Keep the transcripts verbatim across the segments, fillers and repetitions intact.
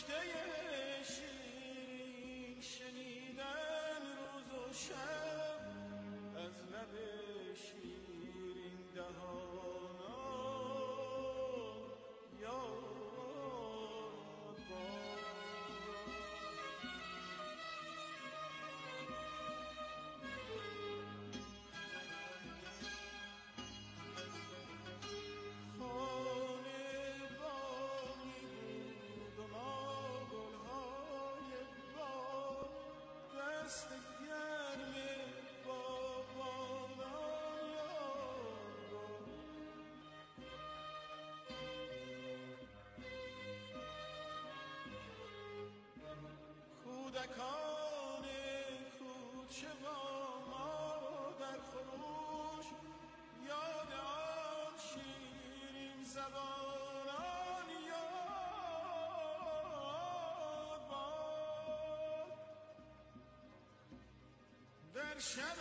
نکته شیرین شنیدن روز و شب از لب شیرین دهانا یاد باد. کودکان کوچه با مادر خروش یاد آن شیرین زبانان یاد باد. در شب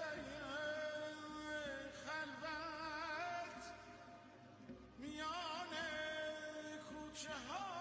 خلوت میان کوچه ها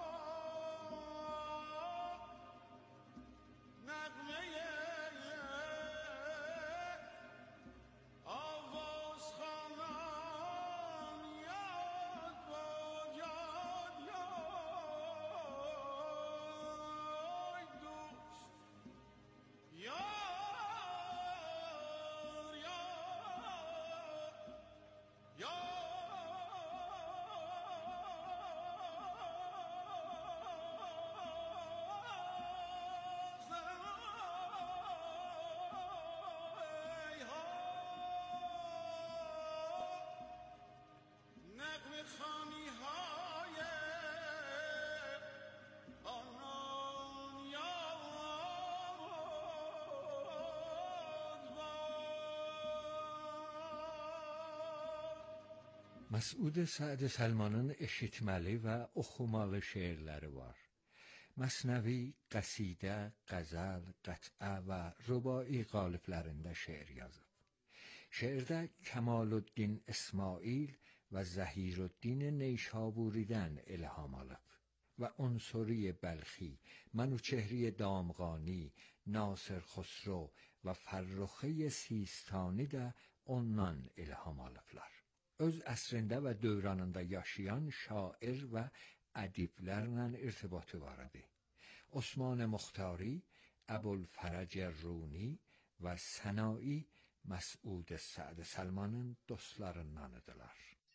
Məsud Səd Səlmanın eşitməli və oxumalı şeirləri var. Məsnəvi, qəsidə, qəzəl, qət'ə və rübai qaliblərində şeir yazıb. Şeirdə Kəmaluddin İsmail və Zəhirüddin Neysaburidən ilham alıb və Unsuri Bəlxi, Mənuçehri Damğani, Nasir Xusro və Fərruxi Sistani də ondan ilham alıblar. Öz əsrində və dövranında yaşayan şair və ədiblərlə irtibatı var idi. Osman Muxtari, Əbulfərəc Runi və Sənai Məsud Səd Səlmanın dostlarından idilər.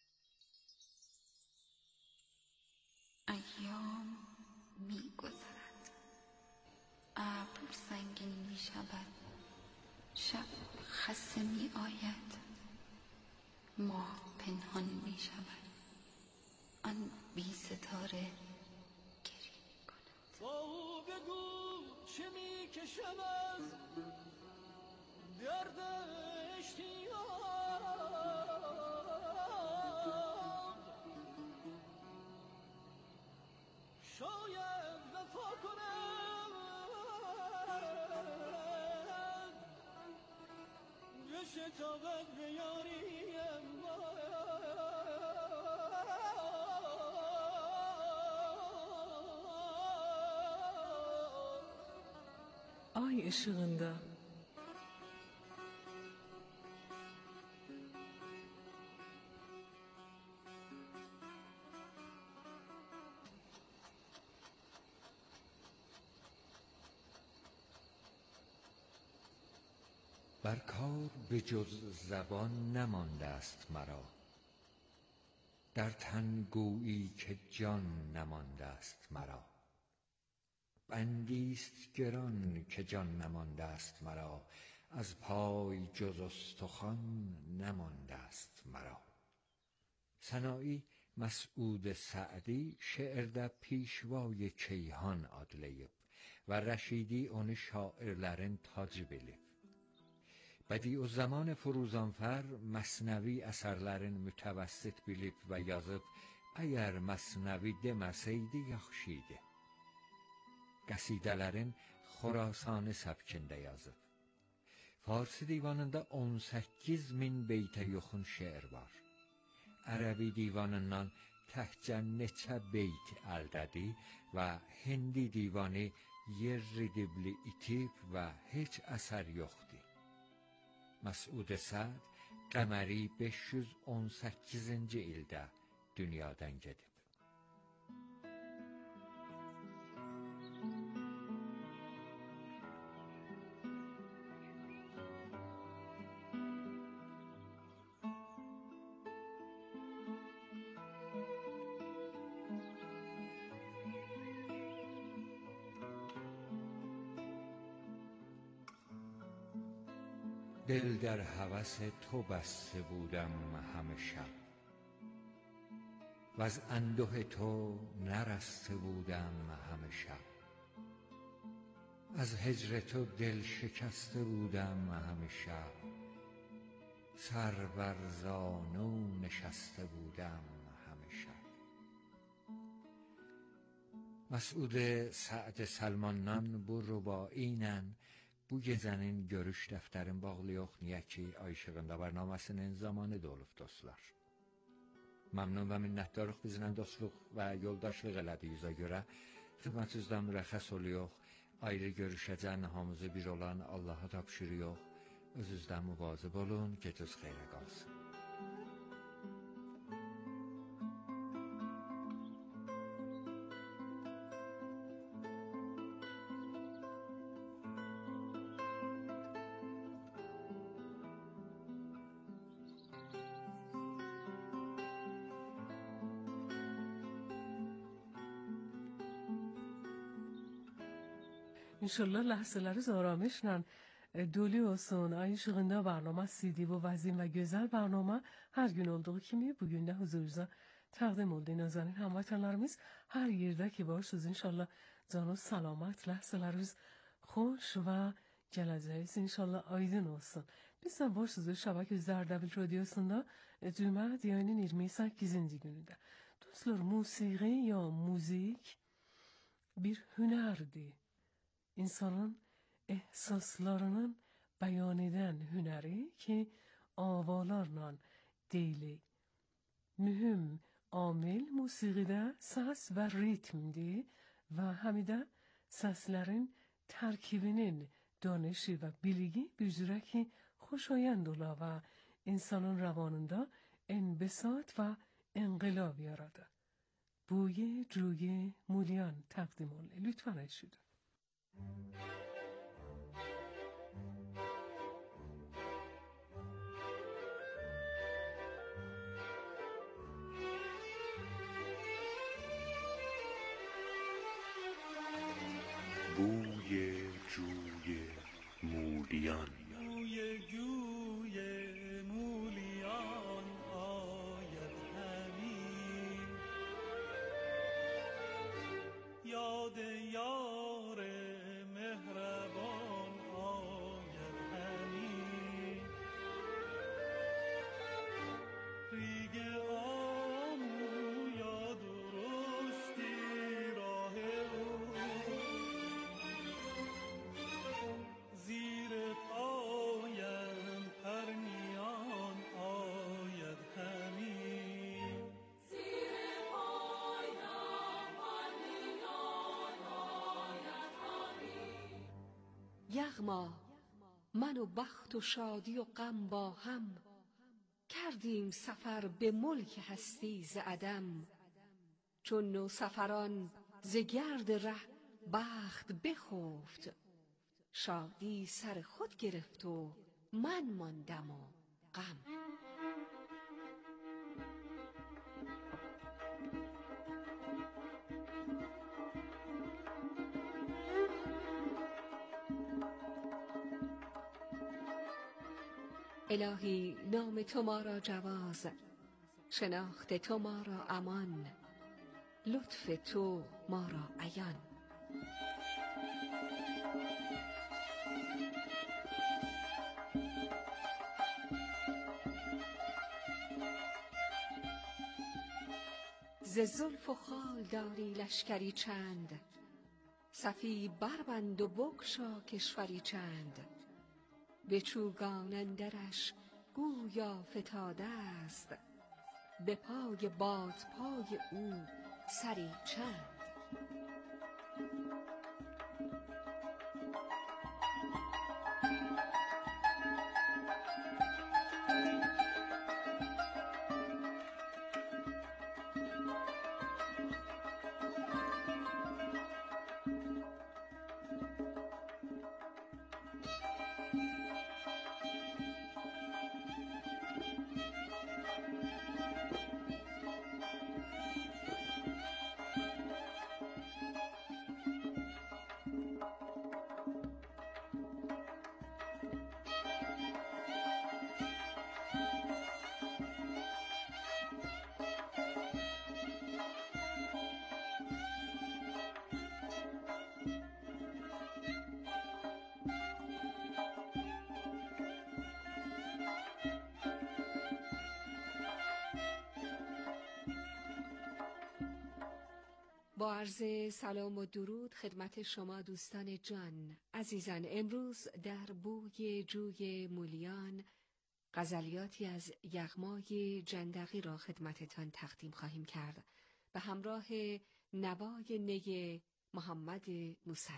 ایام می گذرد، ابر سنگین می شود، شب خسته می آید، ماه پنهان می شود، آن بی ستاره گریه می کند. با او بگو چه می کشم از درد اشتیاق، شاید وفا کنم بشتابد به یاریم. Ay ışığında بر کار به جز زبان نمانده است مرا، در تن گویی که جان نمانده است مرا. بندیست گران که جان نمانده است مرا، از پای جز استخوان نمانده است مرا. Sənai Məsud Sədi şeirdə pişvay Keyhan adlayıb və Rəşidi onu şairlərin tacı bilib. Bədiüzzəman Firuzanfər Məsnəvi əsərlərin mütəvəssit bilib və yazıb, əgər Məsnəvi deməsəydi yaxşı idi. Qəsidələrin Xorasani səbkində yazıb. Farsi divanında on səkkiz min beytə yoxun şeir var. Ərəbi divanından Təhcən neçə beyt əldədi və hindi divanı yerri dibli itib və heç əsər yoxdur. Məsud Səd qəməri beş yüz on səkkizinci ildə dünyadan gedib. دل در هوس تو بسته بودم همه شب وز انده تو نرسته بودم همه شب. از هجر تو دل شکسته بودم همه شب سر بر زانو نشسته بودم همه شب. Məsud Səd Salmandan bu rübaiylə bu gecənin görüş dəftərin bağlayıq. Niyə ki, ay işığında bərnaməsinin zamanı da olub dostlar. Məmnun və minnətdarıq bizlə dostluq və yoldaşlıq elədiyinizə görə. Xidmətinizdən mürəxxəs oluyor. Ayrı görüşəcən hamımızı bir olan Allah'a tapşırıyor. Özünüzdən müvazib olun. Gecəniz xeyrə qalsın. İnşallah lahzalarınız aramışla dolu olsun. Ay ışığında barnama sidi bu vazim ve güzel barnama her gün olduğu kimi bugün de huzurunuza təqdim oldu. Nazanin hamvatanlarımız her yerde ki varsınız inşallah canı salamat, lahzalarınız hoş ve geleceğiniz inşallah aydın olsun. Bizden varsınız Şabak Zerdəbil Radyosu'nda Cümə ayının iyirmi səkkizinci günündə. Dostlar, musiqi ya müzik bir hünerdir. İnsanın ehsaslarının beyan eden hüneri ki avalarla deyli. Mühüm amil musiqide ses ve ritmdir ve hamidə seslerin terkibinin danışı ve bilgi büzürə ki خوشایند ola ve insanın romanında enbesat ve enqilab yaradı. Buye Cuye Mulyan təqdim olunur. Lütfen eşidin. بوی جوی مولیان بوی جوی مولیان آید همی یاد یار مهربان آید همی ریگ آمو یا درشتی راه او زیر پایم پرنیان آید همی زیر پایم پرنیان آید همی. یغما من و بخت و شادی و غم با هم کردیم سفر به ملک هستی ز عدم چون نو سفران ز گرد ره بخت بخفت شادی سر خود گرفت و من ماندم و غم. الهی نام تو ما را جواز شناخت تو ما را امان لطف تو ما را عیان. ز زلف و خال داری لشکری چند صفی بربند و بگشا کشوری چند به چوگان اندرش گویا فتاده است به پای بادپای او سری چند. با عرض سلام و درود خدمت شما دوستان جان عزیزان، امروز در بوی جوی مولیان غزلیاتی از یغمای جندقی را خدمتتان تقدیم خواهیم کرد به همراه نوای نی محمد موسوی.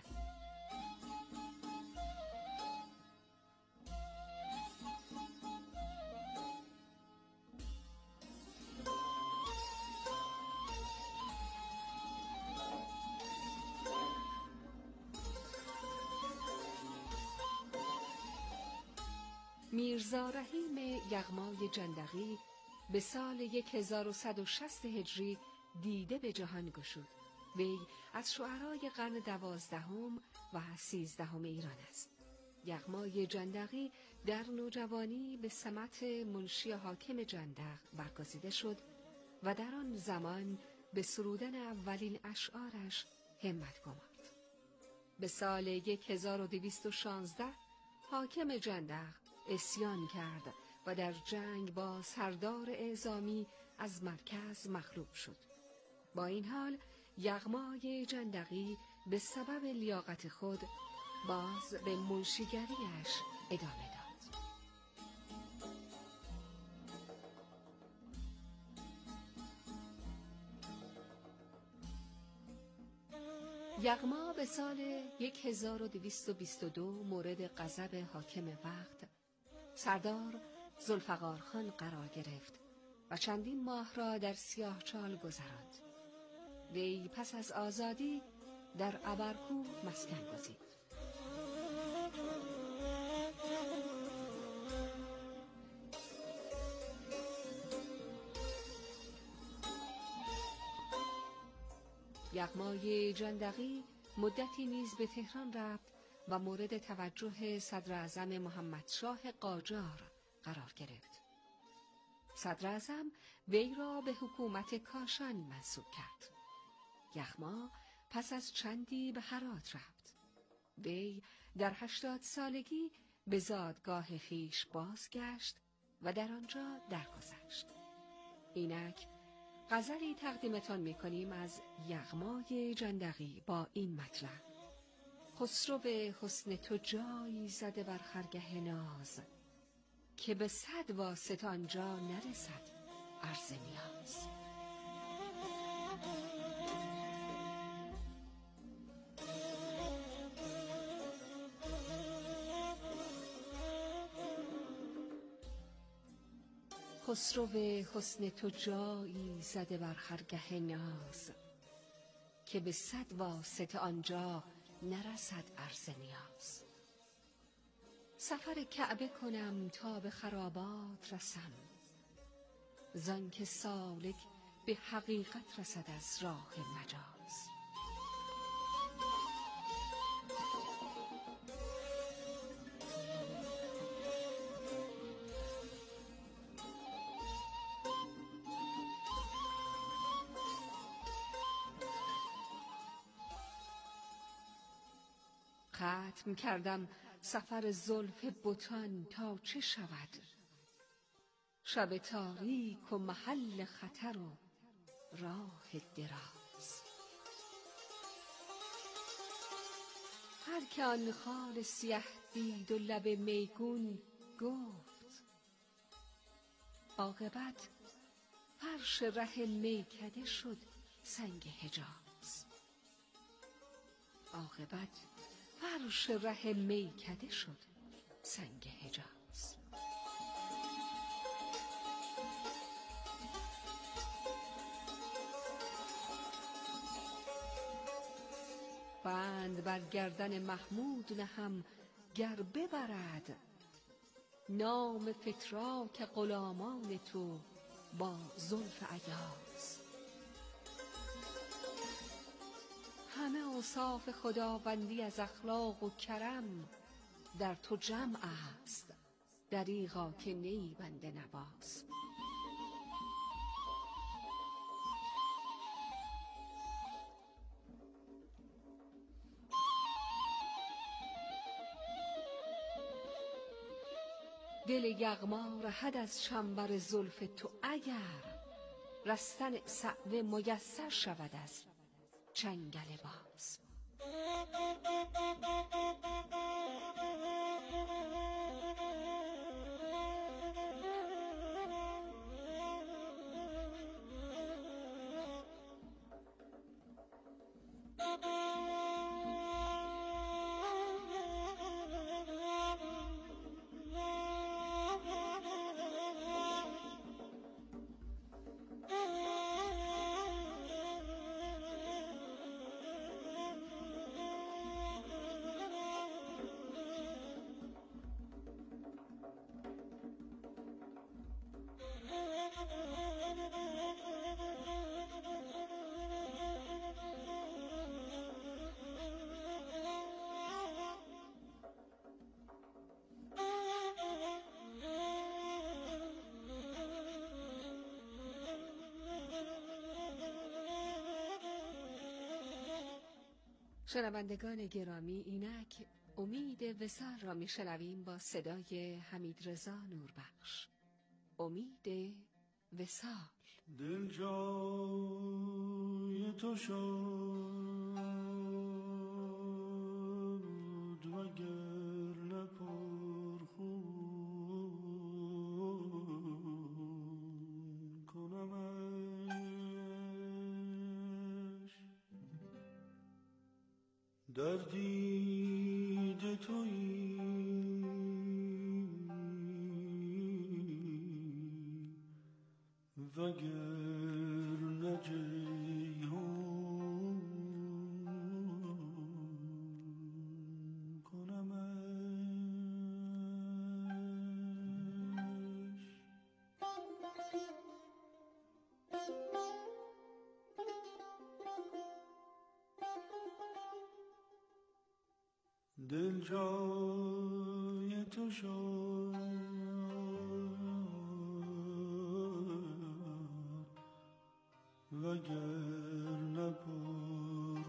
میرزا رحیم یغمای جندقی به سال هزار و صد و شصت هجری دیده به جهان گشود. وی از شعرای قرن دوازدهم و سیزدهم ایران است. یغمای جندقی در نوجوانی به سمت منشی حاکم جندق برگزیده شد و در آن زمان به سرودن اولین اشعارش همت گمارد. به سال هزار و دویست و شانزده حاکم جندق عصیان کرد و در جنگ با سردار اعزامی از مرکز مغلوب شد. با این حال یغمای جندقی به سبب لیاقت خود باز به منشیگریش ادامه داد. یغما به سال هزار و دویست و بیست و دو مورد غضب حاکم وقت سردار ذوالفقارخان قرار گرفت و چندین ماه را در سیاهچال گذراند. وی پس از آزادی در ابرکوه مسکن گزید. یغمای جندقی مدتی نیز به تهران رفت و مورد توجه صدراعظم محمدشاه قاجار قرار گرفت. صدراعظم وی را به حکومت کاشان منصوب کرد. یغما پس از چندی به هرات رفت. وی در هشتاد سالگی به زادگاه خویش بازگشت و در آنجا درگذشت. اینک غزلی تقدیمتان می‌کنیم از یغمای جندقی با این مطلب: خسرو حسن تو جایی زده بر خرگه ناز، که به صد واسطه آنجا نرسد عرض نیاز. خسرو حسن تو جایی زده بر خرگه ناز، که به صد واسطه آنجا نرسد عرض نیاز. سفر کعبه کنم تا به خرابات رسم، زان که سالک به حقیقت رسد از راه مجاز. ختم کردم سفر زلف بتان تا چه شود، شب تاریک و محل خطر و راه دراز. هر که آن خال سیه دید و لب میگون گفت، عاقبت فرش ره میکده شد سنگ حجاز. عاقبت فرش ره میکده شد سنگ حجاز. بند بر گردن محمود نهم گر ببرد، نام فتراک غلامان تو با زلف ایاز. همه اوصاف خداوندی از اخلاق و کرم در تو جمع است، دریغا که نیی بنده نواز. دل یغما رهد از چنبر زلف تو اگر، رستن صعوه میسر شود از چنگل باز. شنوندگان گرامی، اینک امید وصال را میشنویم با صدای حمیدرضا نوربخش. امید وصال. دل جای تو شد وگر نپر خون کنمش، در دید تویی وگر نه جیحون کنمش. دل جای تو شد وگر نپر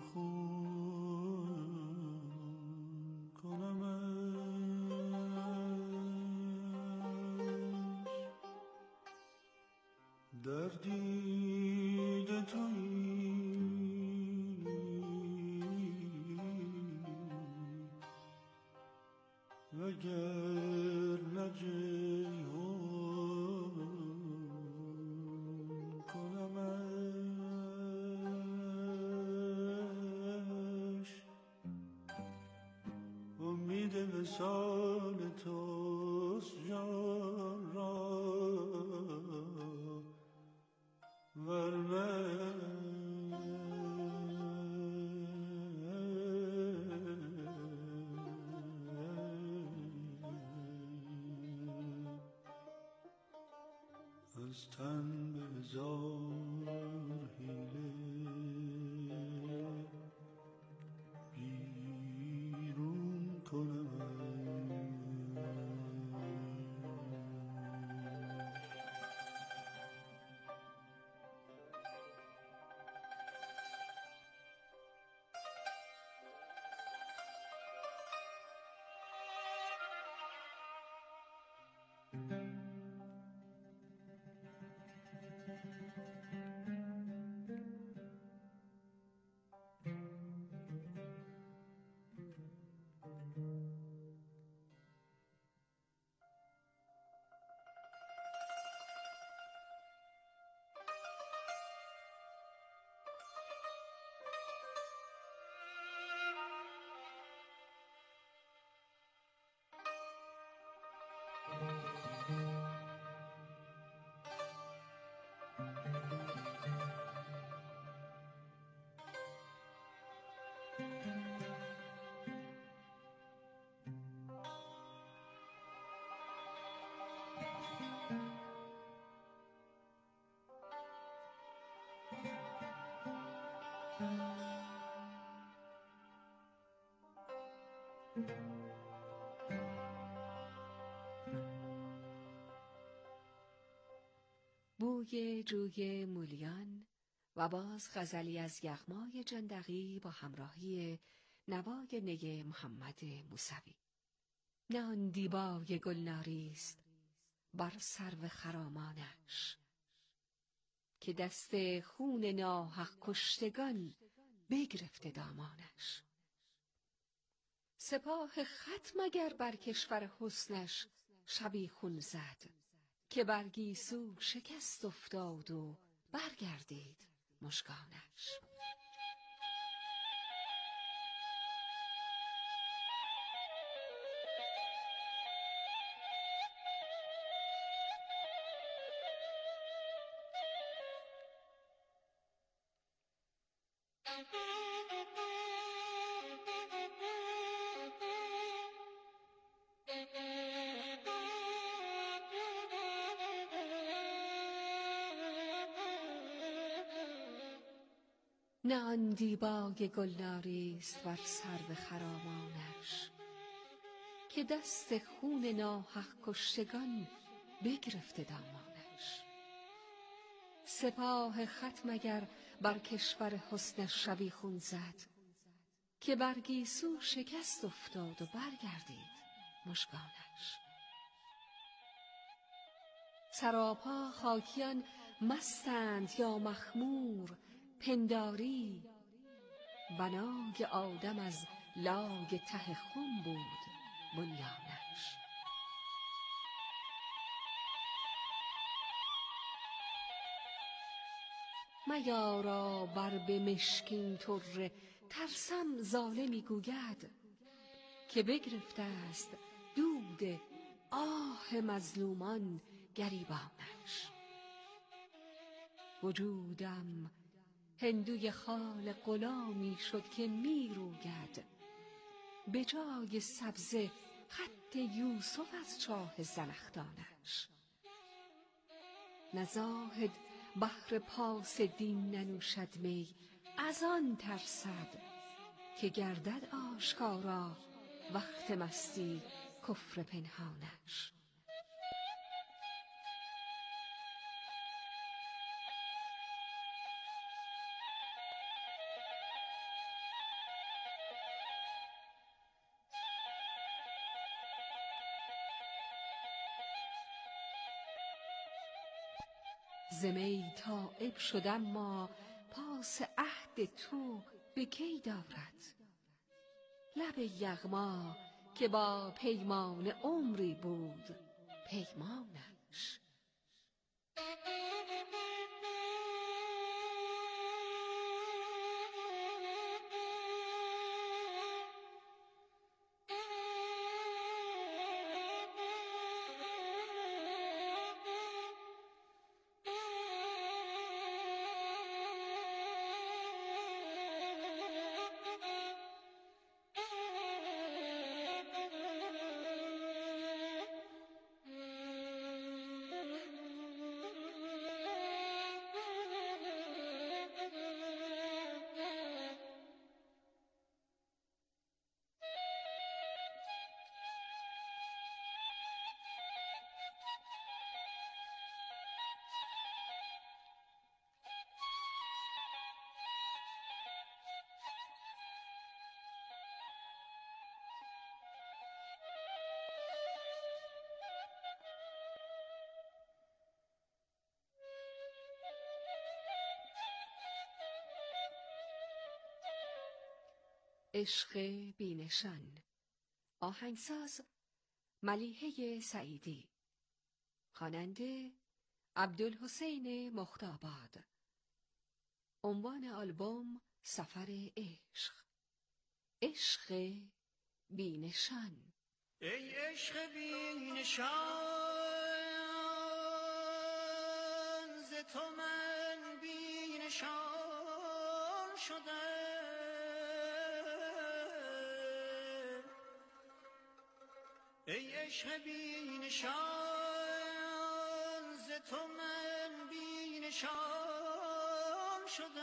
خون کنمش، در دید تویی وگر نه جیحون کنمش. امید وصال توست جان را ورنه از تن به هزار حیله بیرون کنمش. بوی جوی مولیان و باز غزلی از یغمای جندقی با همراهی نوای نی محمد موسوی. نه آن دیبای گلناریست بر سرو خرامانش، که دست خون ناحق کشتگان بگرفته دامانش. سپاه ختم اگر بر کشور حسنش شبیخون زد، که بر گیسو شکست افتاد و برگردید مژگانش. نه آن دیبای گلناریست بر سرو خرامانش، که دست خون ناحق کشتگان بگرفته دامانش. سپاه ختم اگر بر کشور حسنش شبیخون زد، که بر گیسو شکست افتاد و برگردید مژگانش. سراپا خاکیان مستند یا مخمور پنداری، بنای آدم از لای ته خون بود بنیانش. میارا بر به مشکین طره ترسم ظالمی گوید، که بگرفته است دود آه مظلومان گریبانش. وجودم هندوی خال غلامی شد که می روید، به جای سبزه خط یوسف از چاه زنخدانش. نه زاهد بهر پاس دین ننوشد می، از آن ترسد که گردد آشکارا وقت مستی کفر پنهانش. ز می تایب شد اما پاس عهد تو به کی دارد؟ لب یغما که با پیمان عمری بود پیمانش. عشق بینشان. آهنگساز ملیحه سعیدی. خواننده عبدالحسین مختاباد. عنوان آلبوم سفر عشق. عشق بینشان. ای عشق بینشان تو من بی نشان شدم، ای عشق بی نشان ز تو من بی نشان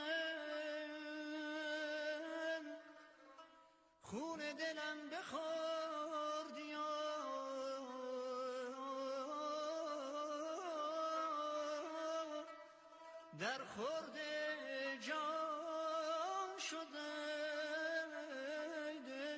شدم، خون دلم بخوردی و در خورد جان شدم، ای دل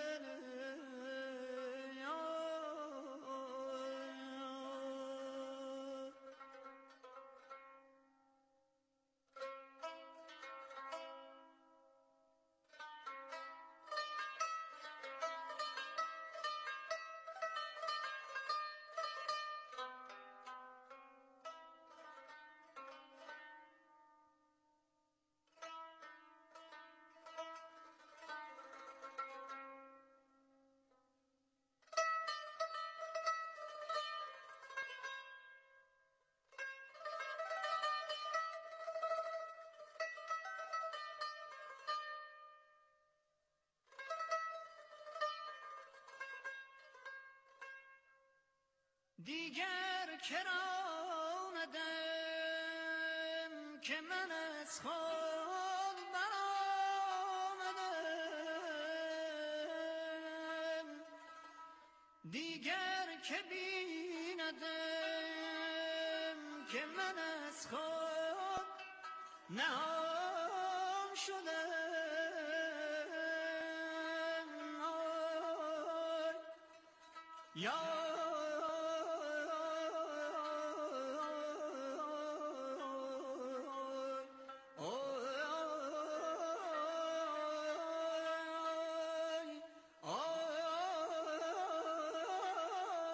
دیگر کرا ندم که من از خود برآمدم، دیگر که بیندم که من از خود نهان شدم، آی یا